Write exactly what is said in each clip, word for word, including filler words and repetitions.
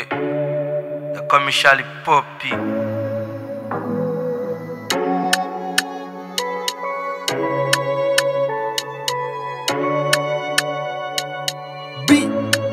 Yeah, they call me Charlie Poppy. Be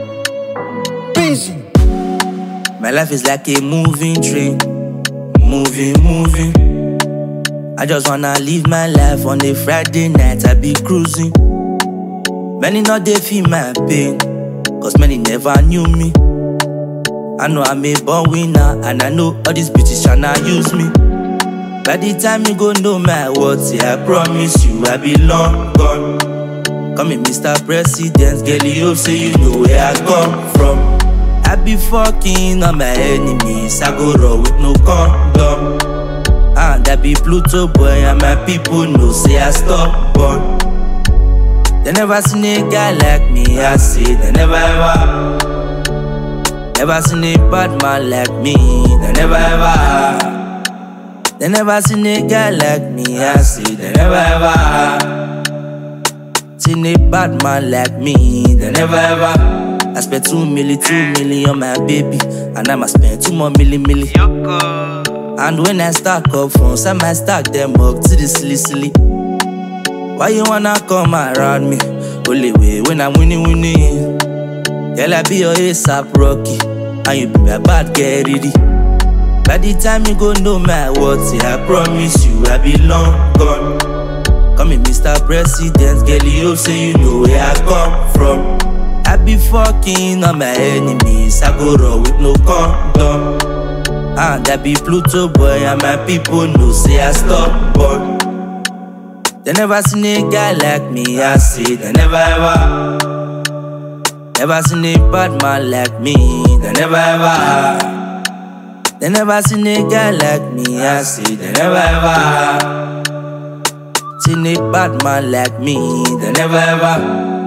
busy. My life is like a moving train, moving, moving. I just wanna live my life on a Friday night. I be cruising. Many not they feel my pain, cause many never knew me. I know I'm a born winner, and I know all these bitches tryna use me. By the time you go know my words, yeah, I promise you I be long gone. Call me Mister President, girl, you hope say you know where I come from. I be fucking on my enemies, I go raw with no condom. And I be Pluto boy, and my people know say I stubborn. They never seen a guy like me, I say they never ever. Never seen a bad man like me, they never ever. They never seen a guy like me, I say they never ever. Seen a bad man like me, they never ever. I spent two milli, two milli on my baby, and I'ma spend two more milli, milli. Yoko. And when I stack up funds, I might stack them up to the silly, silly. Why you wanna come around me? Only way when I'm winning, winning. Girl, I be your ASAP Rocky, and you be my bad girl, ready. By the time you go know my words, yeah, I promise you I be long gone. Call me Mister President, girl, you hope say you know where I come from. I be fucking on my enemies, I go raw with no condom. And I be Pluto boy, and my people know say I stubborn. They never seen a guy like me, I say they never ever. Never seen a bad man like me, they never ever. They never seen a guy like me, I say they never ever. Seen a bad man like me, they never ever.